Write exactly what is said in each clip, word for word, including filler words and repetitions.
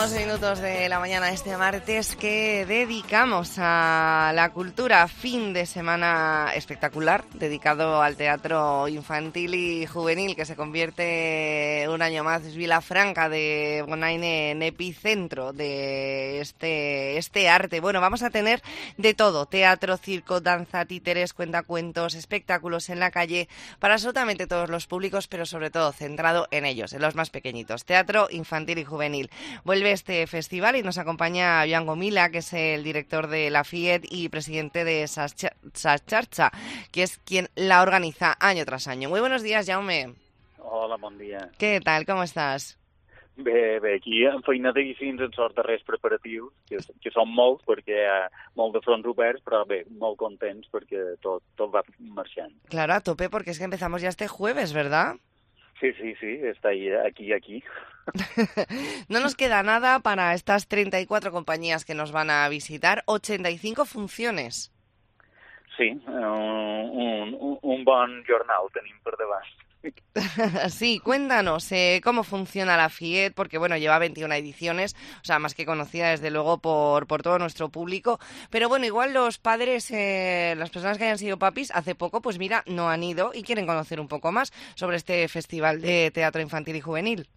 Últimos minutos de la mañana de este martes que dedicamos a la cultura, fin de semana espectacular dedicado al teatro infantil y juvenil que se convierte un año más en Vilafranca de Bonain en epicentro de este, este arte. Bueno, vamos a tener de todo, teatro, circo, danza, títeres, cuentacuentos, espectáculos en la calle para absolutamente todos los públicos, pero sobre todo centrado en ellos, en los más pequeñitos, teatro infantil y juvenil. Vuelve este festival y nos acompaña Joan Gomila, que es el director de la FIED y presidente de Sacharcha, que es quien la organiza año tras año. Muy buenos días, Jaume. Hola, bon dia. ¿Qué tal? ¿Cómo estás? Bé, bé, aquí enfeinadíssims en els darrers preparatius, que, que són molts perquè hi ha molt de fronts oberts, però bé, molt contents perquè tot, tot va marxant. Claro, a tope, porque es que empezamos ya este jueves, ¿verdad? Sí, sí, sí, está ahí, aquí, aquí. No nos queda nada para estas treinta y cuatro compañías que nos van a visitar, ochenta y cinco funciones. Sí, un, un, un bon jornal tenim per davant. Sí, cuéntanos eh, cómo funciona la FIED, porque bueno, lleva veintiuna ediciones, o sea, más que conocida desde luego por, por todo nuestro público, pero bueno, igual los padres, eh, las personas que hayan sido papis, hace poco, pues mira, no han ido y quieren conocer un poco más sobre este festival de teatro infantil y juvenil.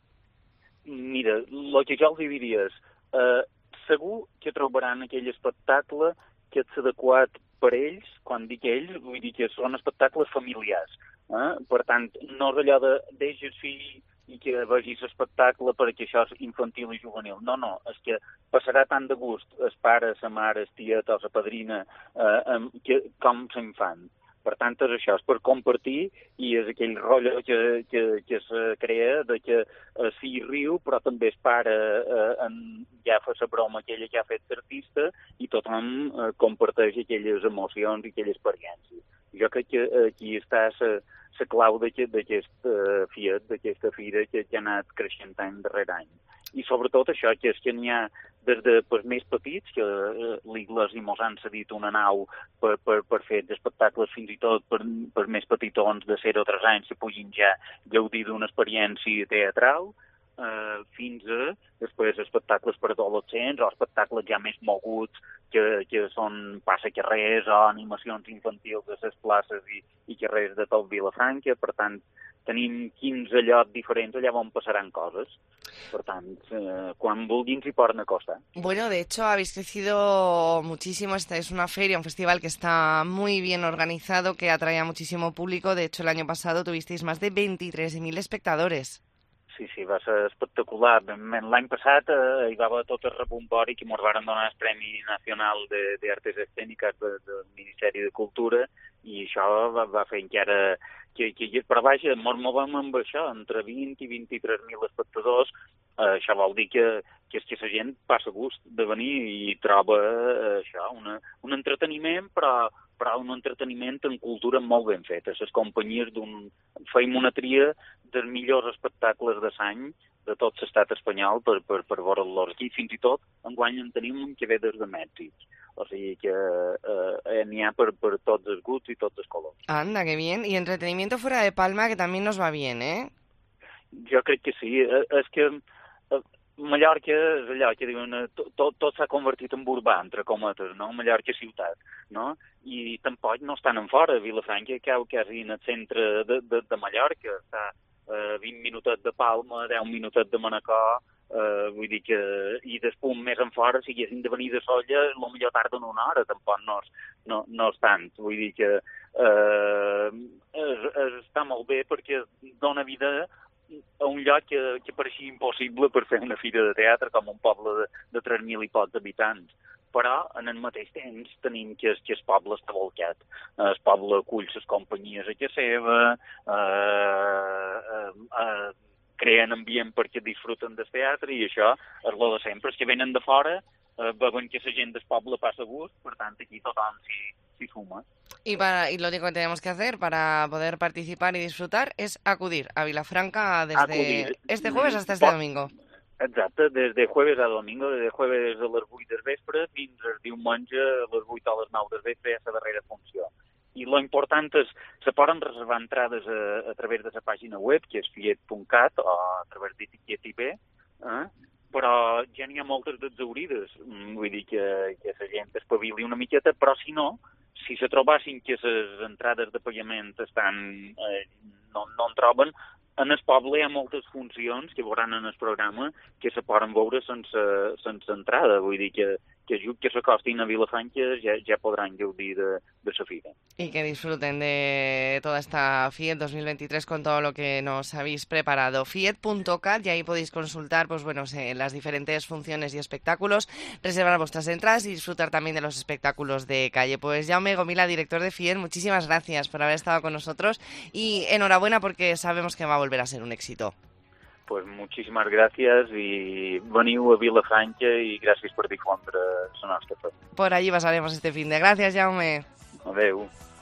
Mira, el que jo els diria és, eh, segur que trobaran aquell espectacle que és adequat per ells, quan dic ells, vull dir que són espectacles familiars. Eh? Per tant, no és allò de deixes fill i que vegis l'espectacle perquè això és infantil i juvenil. No, no, és que passarà tant de gust el pare, la mare, el tiet o la padrina eh, que, com l'infant. Per tant, és això, és per compartir i és aquell rotllo que, que, que es crea de que el fill riu, però també el pare eh, en, ja fa la broma aquella que ha fet l'artista i tothom eh, comparteix aquelles emocions i aquella experiència. Jo crec que aquí està la clau d'aquesta uh, FIED, d'aquesta fira que, que ha anat creixent any darrere any. I sobretot això, que és que n'hi ha des de pues, més petits, que uh, l'Igles i mos han cedit una nau per, per, per fer espectacles fins i tot per, per més petitons de zero a tres anys que puguin ja gaudir d'una experiència teatral, Uh, fins a després espectacles per adolescents o espectacles ja més moguts que, que són passacarrers o animacions infantils de les places i, i carrers de tot Vilafranca. Per tant, tenim quinze llocs diferents allà on passaran coses. Per tant, eh, quan vulguin s'hi poden acostar. Bueno, de hecho habéis crecido muchísimo. Esta es una feria, un festival que está muy bien organizado, que atrae a muchísimo público. De hecho, el año pasado tuvisteis más de veintitrés mil espectadores. Sí, sí, va ser espectacular. L'any passat eh, hi va haver tot el rebombori que ens van donar el Premi Nacional d'Artes Escèniques de, del Ministeri de Cultura i això va, va fer encara... Que, que, però vaja, ens movem amb això, entre vint i vint-i-tres mil espectadors. Eh, això vol dir que, que és que la gent passa gust de venir i troba eh, això, una, un entreteniment, però, però un entreteniment en cultura molt ben feta. Les companyies d'un... Feim una tria dels millors espectacles de l'any de tot l'estat espanyol per, per, per veure-los aquí. Fins i tot enguany en tenim un que ve des de Mèxic. O sigui que eh, n'hi ha per, per tots els gusts i tots els colors. Anda, qué bien. Y entretenimiento fuera de Palma, que también nos va bien, ¿eh? Jo crec que sí. És que Mallorca és allò que diuen, tot, tot s'ha convertit en urbà, entre cometes, no? Mallorca ciutat, no? I tampoc no estan en fora. Vilafranca cau quasi en el centre de, de, de Mallorca. Està a vint minutets de Palma, deu minutets de Manacor, Uh, vull dir que, i després més en fora, si haguessin de venir de Solla, la millor tarda en una hora, tampoc no és, no, no és tant. Vull dir que uh, es, es, està molt bé perquè dona vida a un lloc que, que pareixia impossible per fer una fira de teatre com un poble de, de tres mil i pocs habitants. Però en el mateix temps tenim que, que el poble està volcat. El poble acull les companyies a casa seva, uh, uh, uh, creen ambient perquè disfruten del teatre i això és lo de sempre, és que venen de fora, eh, veuen que la gent del poble passa gust, per tant aquí tothom s'hi suma. Y, para, y lo único que tenemos que hacer para poder participar y disfrutar es acudir a Vilafranca desde acudir. Este jueves hasta este domingo. Exacte, des de jueves a domingo, des de jueves a les vuit del vespre fins al diumenge a les vuit o a les nou del vespre a la darrera funció. I lo important és, se poden reservar entrades a, a través de la pàgina web, que és fiet punt cat, o a través d'Etiqueta I B, eh? però ja n'hi ha moltes d'exaurides. Vull dir que, que la gent espavili una miqueta, però si no, si se trobassin que les entrades de pagament estan, eh, no, no en troben, en el poble hi ha moltes funcions que veuran en el programa que se poden veure sense, sense entrada. Vull dir que, que just que s'acostin a Vilafranca ja, ja podran gaudir de, de la fira. Y que disfruten de toda esta Fiet dos mil veintitrés con todo lo que nos habéis preparado. Fiet punto cat, y ahí podéis consultar pues bueno, las diferentes funciones y espectáculos, reservar vuestras entradas y disfrutar también de los espectáculos de calle. Pues Jaume Gomila, director de Fiet, muchísimas gracias por haber estado con nosotros y enhorabuena porque sabemos que va a volver a ser un éxito. Pues muchísimas gracias y veniu a Vilafranca y gracias por difondre la nostra fe. Por allí pasaremos este fin de. Gracias, Jaume. Adeu.